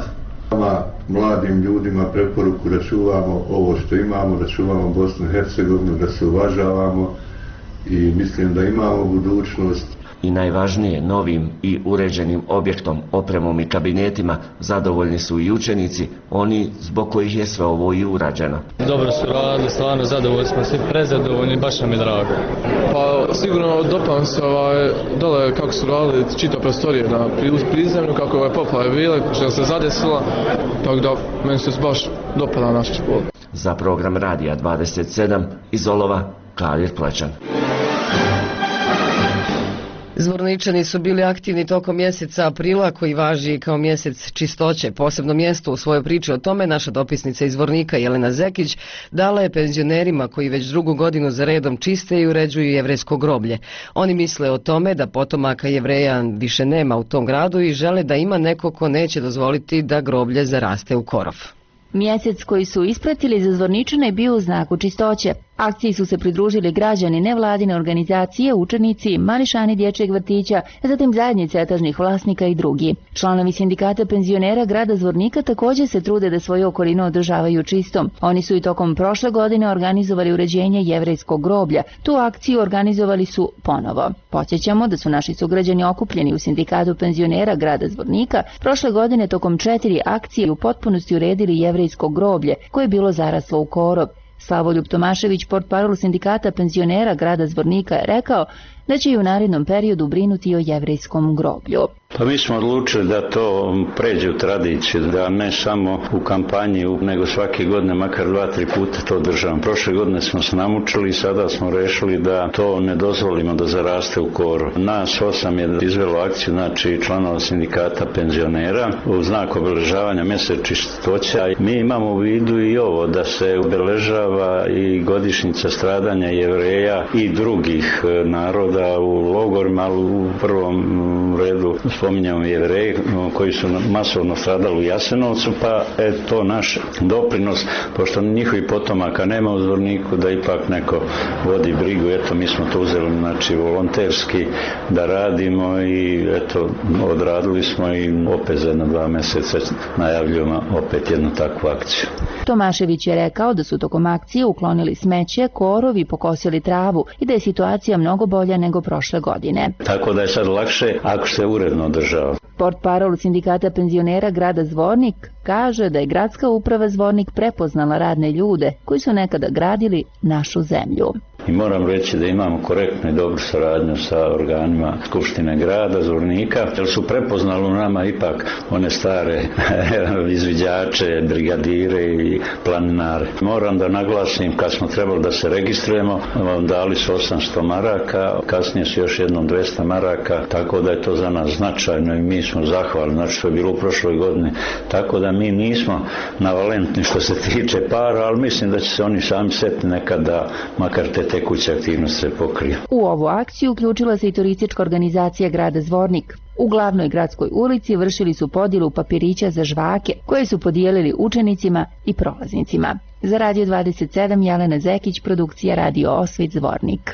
Mladim ljudima preporuku da čuvamo ovo što imamo, da čuvamo Bosnu i Hercegovinu, da se uvažavamo i mislim da imamo budućnost. I najvažnije, novim i uređenim objektom, opremom i kabinetima zadovoljni su i učenici, oni zbog kojih je sve ovo i urađeno. Dobro su radili, stvarno zadovoljni smo, svi prezadovoljni, baš nam je drago. Pa sigurno dopam se ovaj, dole kako su radili čito prostorije na prizemlju, kako je poplave bile, što se zadesila, tako da meni se baš dopada naša škola. Za program Radija dvadeset sedam iz Olova, Kalir Plečan. Zvorničani su bili aktivni tokom mjeseca aprila koji važi kao mjesec čistoće. Posebno mjesto u svojoj priči o tome naša dopisnica iz Zvornika Jelena Zekić dala je penzionerima koji već drugu godinu za redom čiste i uređuju jevrejsko groblje. Oni misle o tome da potomaka Jevreja više nema u tom gradu i žele da ima neko ko neće dozvoliti da groblje zaraste u korov. Mjesec koji su ispratili za Zvorničane je bio u znaku čistoće. Akciji su se pridružili građani, nevladine organizacije, učenici, mališani dječjeg vrtića, zatim zajednice etažnih vlasnika i drugi. Članovi sindikata penzionera grada Zvornika također se trude da svoju okolinu održavaju čistom. Oni su i tokom prošle godine organizovali uređenje jevrejskog groblja. Tu akciju organizovali su ponovo. Podsjećamo da su naši sugrađani okupljeni u sindikatu penzionera grada Zvornika prošle godine tokom četiri akcije u potpunosti uredili jevrejsko groblje koje je bilo zaraslo u korov. Slavoljub Tomašević, portparol sindikata penzionera grada Zvornika, je rekao da će i u narednom periodu brinuti o jevrejskom groblju. Pa mi smo odlučili da to pređe u tradiciju, da ne samo u kampanji, nego svake godine makar dva, tri puta to održavamo. Prošle godine smo se namučili i sada smo rešili da to ne dozvolimo da zaraste u korov. Nas osam je izvelo akciju, znači članova sindikata penzionera u znak obeležavanja mjeseca čistoće. Mi imamo u vidu i ovo da se obeležava i godišnjica stradanja Jevreja i drugih naroda u logorima, ali u prvom redu spominjamo Jevreje koji su masovno stradali u Jasenovcu, pa je to naš doprinos, pošto njihovi potomaka nema u Zvorniku, da ipak neko vodi brigu. Eto, mi smo to uzeli, znači, volonterski da radimo i eto, odradili smo i opet za jedno dva mjeseca najavljujemo opet jednu takvu akciju. Tomašević je rekao da su tokom akcije uklonili smeće, korov i pokosili travu i da je situacija mnogo bolja nego prošle godine. Tako da je sad lakše ako se uredno održava. Portparol sindikata penzionera grada Zvornik kaže da je gradska uprava Zvornik prepoznala radne ljude koji su nekada gradili našu zemlju. I moram reći da imamo korektnu i dobru saradnju sa organima Skupštine grada Zvornika, jer su prepoznali u nama ipak one stare izviđače, brigadire i planinare. Moram da naglasim, kad smo trebali da se registrujemo, dali su osamsto maraka, kasnije su još jednom dvesta maraka, tako da je to za nas značajno i mi smo zahvalni, znači to je bilo u prošloj godini, tako da mi nismo navalentni što se tiče para, ali mislim da će se oni sami setiti nekada, makar te tekuće aktivnosti se pokrije. U ovu akciju uključila se i turistička organizacija grada Zvornik. U glavnoj gradskoj ulici vršili su podjelu papirića za žvake koje su podijelili učenicima i prolaznicima. Za Radio dvadeset sedam Jelena Zekić, produkcija Radio Osvit Zvornik.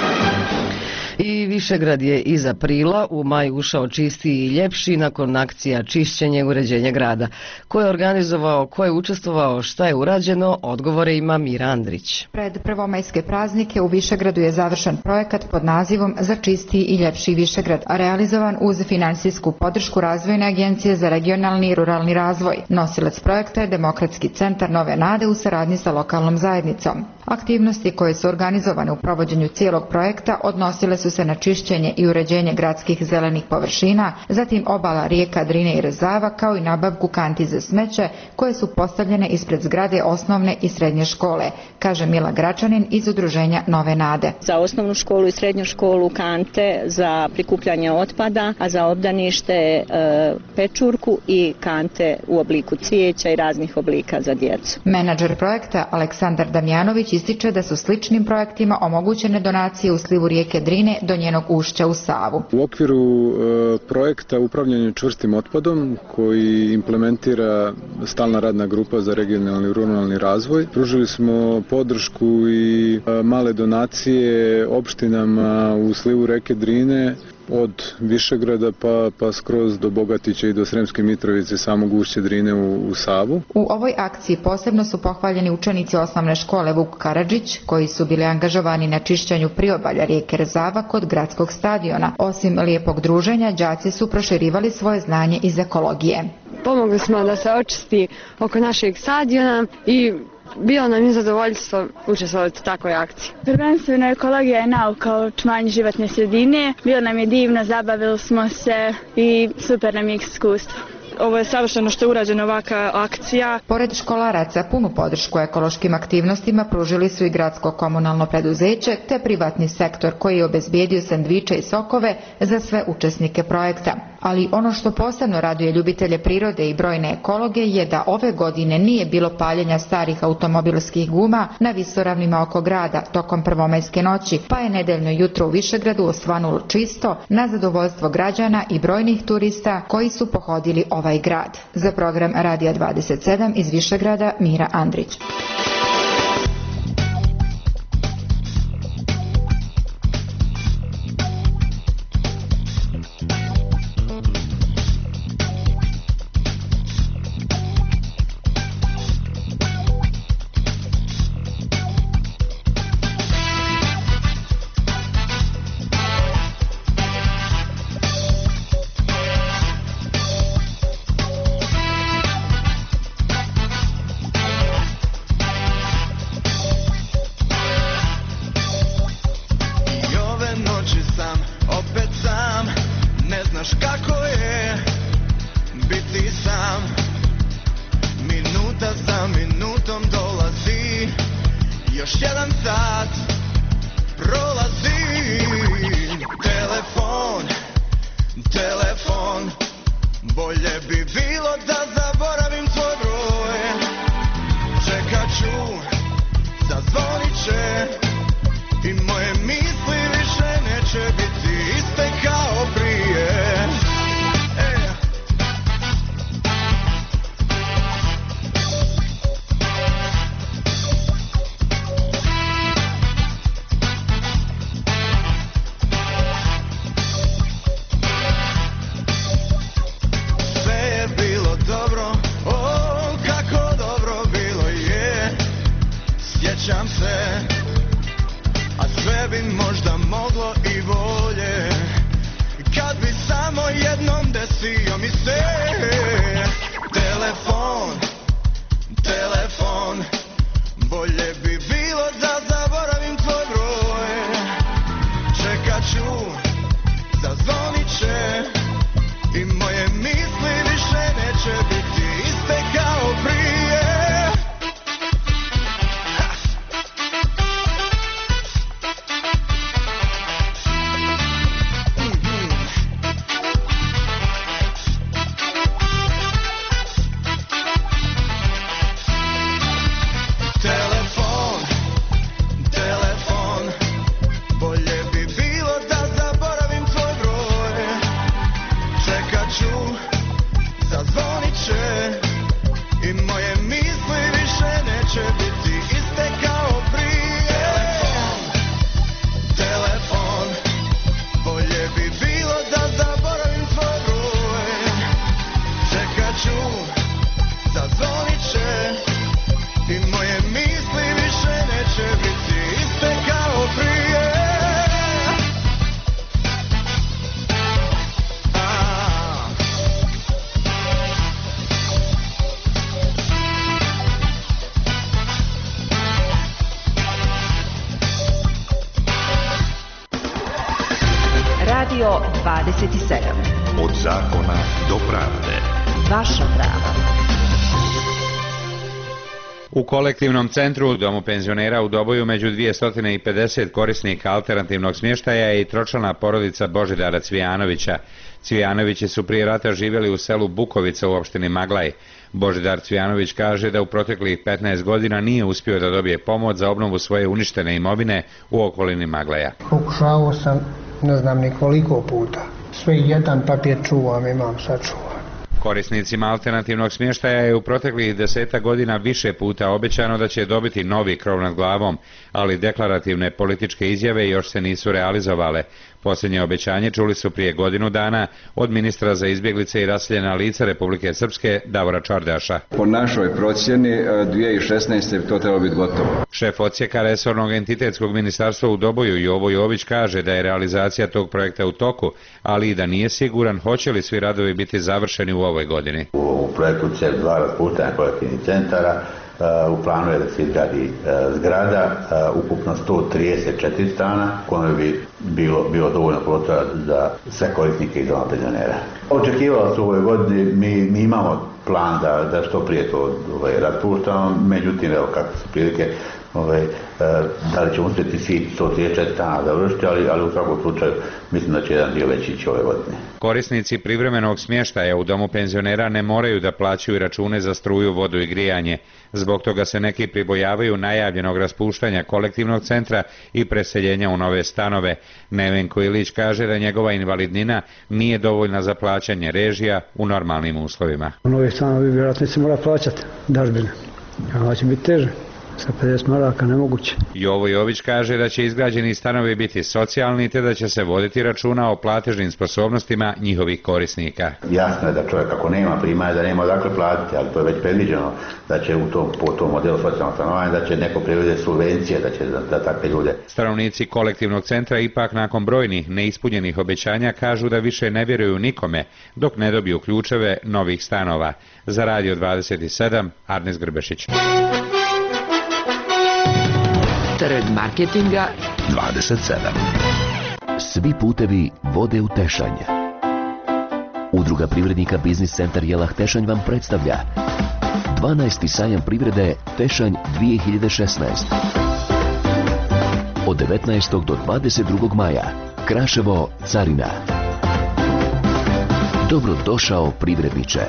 I Višegrad je iz aprila u maj ušao čistiji i ljepši nakon akcija čišćenja i uređenja grada. Ko je organizovao, ko je učestvovao, šta je urađeno, odgovore ima Mira Andrić. Pred prvomajske praznike u Višegradu je završen projekat pod nazivom Za čistiji i ljepši Višegrad, a realizovan uz finansijsku podršku Razvojne agencije za regionalni i ruralni razvoj. Nosilac projekta je Demokratski centar Nove Nade u saradnji sa lokalnom zajednicom. Aktivnosti koje su organizovane u provođenju cijelog projekta odnosile su se na čišćenje i uređenje gradskih zelenih površina, zatim obala rijeka Drine i Rezava, kao i nabavku kanti za smeće koje su postavljene ispred zgrade osnovne i srednje škole, kaže Mila Gračanin iz udruženja Nove Nade. Za osnovnu školu i srednju školu kante za prikupljanje otpada, a za obdanište e, pečurku i kante u obliku cvijeća i raznih oblika za djecu. Menadžer projekta Aleksandar Damjanović ističe da su sličnim projektima omogućene donacije u slivu rijeke Drine do njenog ušća u Savu. U okviru e, projekta upravljanja čvrstim otpadom koji implementira stalna radna grupa za regionalni i ruralni razvoj, pružili smo podršku i e, male donacije opštinama u slivu reke Drine od Višegrada pa, pa skroz do Bogatića i do Sremske Mitrovice, samog ušća Drine u, u Savu. U ovoj akciji posebno su pohvaljeni učenici osnovne škole Vuk Karadžić, koji su bili angažovani na čišćenju priobalja rijeke Rezava kod gradskog stadiona. Osim lijepog druženja, đaci su proširivali svoje znanje iz ekologije. Pomogli smo da se očisti oko našeg stadiona i bilo nam je zadovoljstvo učestvovati u takvoj akciji. Prvenstveno ekologija je nauka o očuvanju životne sredine. Bilo nam je divno, zabavili smo se i super nam je iskustvo. Ovo je savršeno što je urađena ovakva akcija. Pored školaraca, punu podršku ekološkim aktivnostima pružili su i gradsko komunalno preduzeće te privatni sektor koji je obezbijedio sendviče i sokove za sve učesnike projekta. Ali ono što posebno raduje ljubitelje prirode i brojne ekologe je da ove godine nije bilo paljenja starih automobilskih guma na visoravnima oko grada tokom prvomajske noći, pa je nedeljno jutro u Višegradu osvanulo čisto na zadovoljstvo građana i brojnih turista koji su pohodili ovaj grad. Za program Radija dvadeset sedam iz Višegrada, Mira Andrić. dvadeset sedam. Od zakona do pravde. Vaša prava. U kolektivnom centru u Domu penzionera u Doboju među dvjesto pedeset korisnika alternativnog smještaja je i tročlana porodica Božidara Cvijanovića. Cvijanovići su prije rata živjeli u selu Bukovica u opštini Maglaj. Božidar Cvijanović kaže da u proteklih petnaest godina nije uspio da dobije pomoć za obnovu svoje uništene imovine u okolini Maglaja. Pokušavao sam ne znam ni koliko puta. Sve jedan papir čuvam, imam sačuvan. Korisnicima alternativnog smještaja je u proteklih deseta godina više puta obećano da će dobiti novi krov nad glavom, ali deklarativne političke izjave još se nisu realizovale. Posljednje obećanje čuli su prije godinu dana od ministra za izbjeglice i raseljena lica Republike Srpske Davora Čordaša. Po našoj procjeni dvije tisuće šesnaeste to treba biti gotovo. Šef odsjeka resornog entitetskog ministarstva u Doboju Jovo Jović kaže da je realizacija tog projekta u toku, ali i da nije siguran hoće li svi radovi biti završeni u ovoj godini. U projektu C E P dva raspuštanja kolektivnih centara u planu je da se izgradi zgrada, ukupno sto trideset četiri stana, koje bi bilo, bilo dovoljno prostora za sve korisnike i doma penzionera. Očekivalo se u ovoj godini, mi, mi imamo plan da, da što prije to ovaj, raspuštamo, međutim, evo kako su prilike, ovaj, da li će uspjeti svi sto trideset četiri stana završiti, ali, ali u svakom slučaju mislim da će jedan dio već ići ove godine. Korisnici privremenog smještaja u domu penzionera ne moraju da plaćaju račune za struju, vodu i grijanje. Zbog toga se neki pribojavaju najavljenog raspuštanja kolektivnog centra i preseljenja u nove stanove. Nevenko Ilić kaže da njegova invalidnina nije dovoljna za plaćanje režija u normalnim uslovima. U nove stanovi vjerojatno se mora plaćati dažbine, a ovo će biti teže. Sa pedeset maraka nemoguće. Jovo Jović kaže da će izgrađeni stanovi biti socijalni te da će se voditi računa o platežnim sposobnostima njihovih korisnika. Jasno je da čovjek ako nema primanja da nema odakle platiti, ali to je već predviđeno da će u tom, po tom modelu socijalnog stanovanja da će neko privede subvencije da će da, da takve ljude. Stanovnici kolektivnog centra ipak nakon brojnih neispunjenih obećanja kažu da više ne vjeruju nikome dok ne dobiju ključeve novih stanova. Za Radio dvadeset sedam Arnes Grbešić. Trg marketinga dvadeset sedam. Svi putevi vode u Tešanj. Udruga privrednika Biznis centar Jelah Tešanj vam predstavlja dvanaesti sajam privrede Tešanj dvije hiljade šesnaest. Od devetnaestog do dvadeset drugog maja. Kraševo, Carina. Dobrodošao privredniče.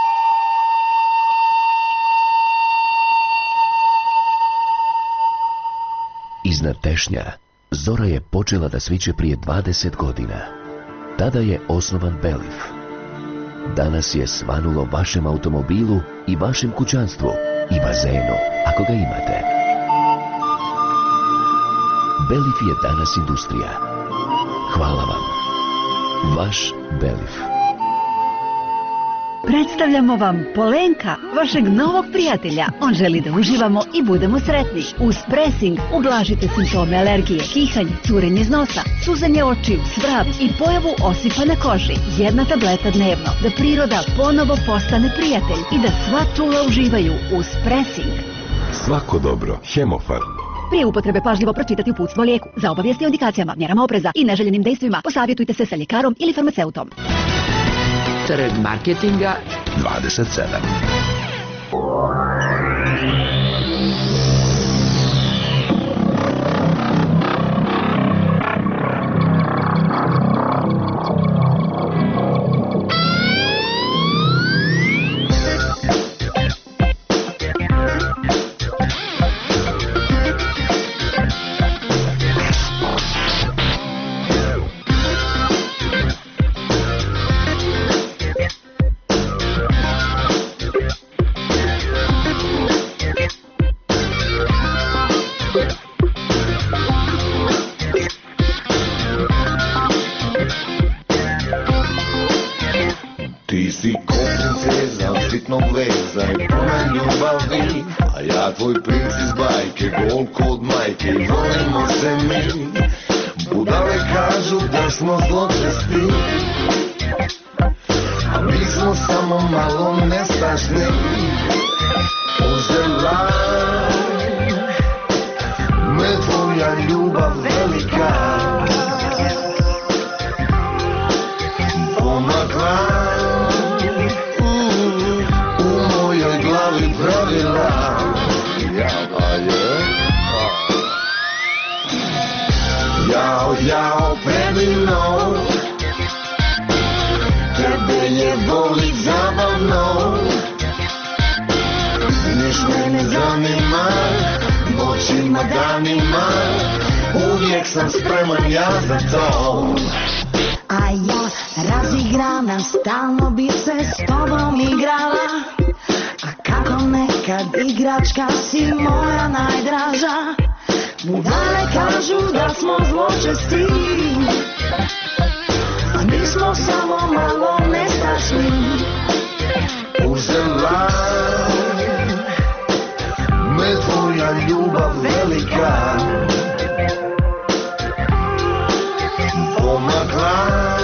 Iznad Tešnja, zora je počela da sviće prije dvadeset godina. Tada je osnovan Belif. Danas je svanulo vašem automobilu i vašem kućanstvu i bazenu, ako ga imate. Belif je danas industrija. Hvala vam. Vaš Belif. Predstavljamo vam Polenka, vašeg novog prijatelja. On želi da uživamo i budemo sretni. Uz presing ublažite simptome alergije, kihanje, curenje iz nosa, suzanje očiju, svrab i pojavu osipa na koži. Jedna tableta dnevno, da priroda ponovo postane prijatelj i da sva čula uživaju uz presing. Svako dobro, Hemofarm. Prije upotrebe pažljivo pročitati uputstvo o lijeku. Za obavijesti o indikacijama, mjerama opreza i neželjenim dejstvima posavjetujte se sa ljekarom ili farmaceutom. Trg marketinga dvadeset sedam. Ti si princeza od sitnog veza i pomen ljubavi, a ja tvoj princ iz bajke, gol kod majke, volimo se mi. Budale kažu da smo zločesti, a mi smo samo malo nestašni. Uzela me tvoja ljubav velika, pomakla pravila. Jao, jao, predivno, tebe je volit zabavno. Niš me ne zanima, noćima, danima, uvijek sam spreman ja za to. a ja razigrana, stalno bi se s tobom igrala. A kako nekad igračka si moja najdraža, budale kažu da smo zločesti, a mi smo samo malo nestašni. Uzela me tvoja ljubav velika, pomakla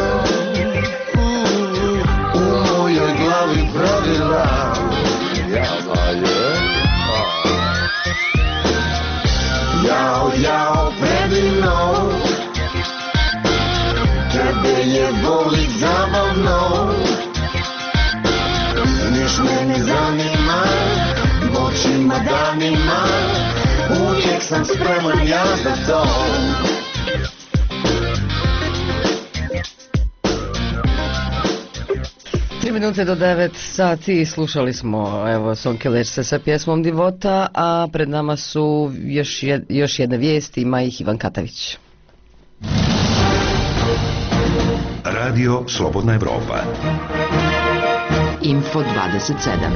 u mojoj glavi pravila. Jao, jao, predivno, tebe je volit zabavno. Niš me ne zanima, noćima, danima, uvijek sam spreman ja za to. Tri minute do devet sati slušali smo evo Sonke Lečce sa pjesmom Divota, a pred nama su još, jed, još jedne vijesti, ima ih Ivan Katavić. Radio Slobodna Evropa. Info dvadeset sedam.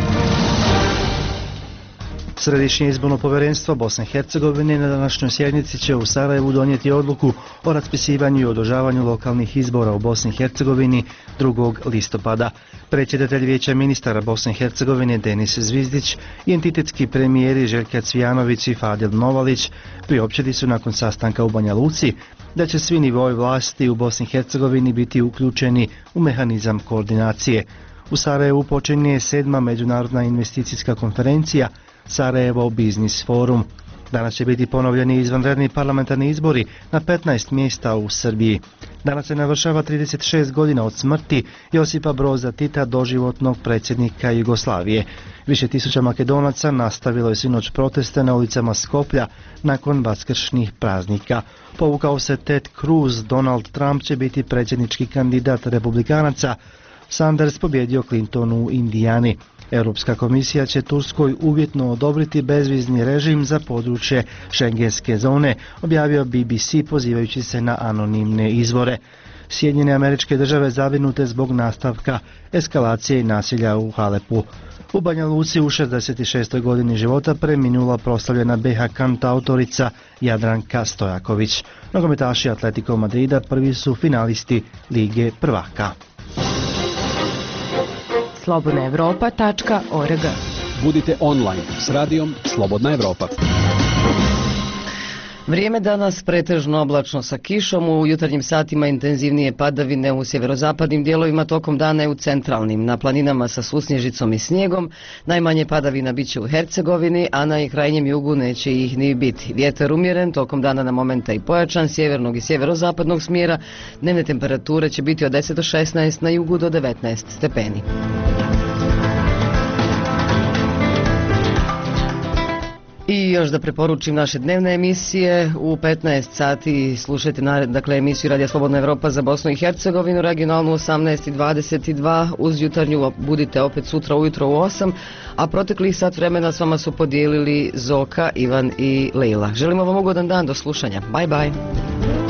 Središnje izborno povjerenstvo Bosne i Hercegovine na današnjoj sjednici će u Sarajevu donijeti odluku o raspisivanju i održavanju lokalnih izbora u Bosni i Hercegovini drugog listopada. Predsjedatelj Vijeća ministara Bosne i Hercegovine Denis Zvizdić i entitetski premijeri Željka Cvijanović i Fadil Novalić priopćili su nakon sastanka u Banja Luci da će svi nivoi vlasti u Bosni i Hercegovini biti uključeni u mehanizam koordinacije. U Sarajevu počinje sedma međunarodna investicijska konferencija Sarajevo Biznis Forum. Danas će biti ponovljeni izvanredni parlamentarni izbori na petnaest mjesta u Srbiji. Danas se navršava trideset šest godina od smrti Josipa Broza Tita, doživotnog predsjednika Jugoslavije. Više tisuća Makedonaca nastavilo je sinoć proteste na ulicama Skoplja nakon vaskršnjih praznika. Povukao se Ted Cruz, Donald Trump će biti predsjednički kandidat republikanaca, Sanders pobjedio Clinton u Indijani. Europska komisija će Turskoj uvjetno odobriti bezvizni režim za područje šengenske zone, objavio B B C pozivajući se na anonimne izvore. Sjedinjene Američke Države zabrinute zbog nastavka eskalacije i nasilja u Halepu. U Banja Luci u šezdeset šestoj godini života preminula proslavljena B H kantautorica Jadranka Stojaković. Nogometaši Atletico Madrida prvi su finalisti Lige prvaka. slobodna evropa tačka org. Budite online s radijom Slobodna Evropa. Vrijeme danas pretežno oblačno sa kišom, u jutarnjim satima intenzivnije padavine u sjeverozapadnim dijelovima, tokom dana i u centralnim. Na planinama sa susnježicom i snijegom, najmanje padavina bit će u Hercegovini, a na krajnjem jugu neće ih ni biti. Vjetar umjeren, tokom dana na momenta i pojačan, sjevernog i sjeverozapadnog smjera, dnevne temperature će biti od deset do šesnaest, na jugu do devetnaest stepeni. I još da preporučim naše dnevne emisije, u petnaest sati slušajte na, dakle, emisiju Radija Slobodna Evropa za Bosnu i Hercegovinu, regionalnu osamnaest i dvadeset dva, uz jutarnju budite opet sutra ujutro u osam, a proteklih sat vremena s vama su podijelili Zoka, Ivan i Leila. Želimo vam ugodan dan, do slušanja. Bye bye.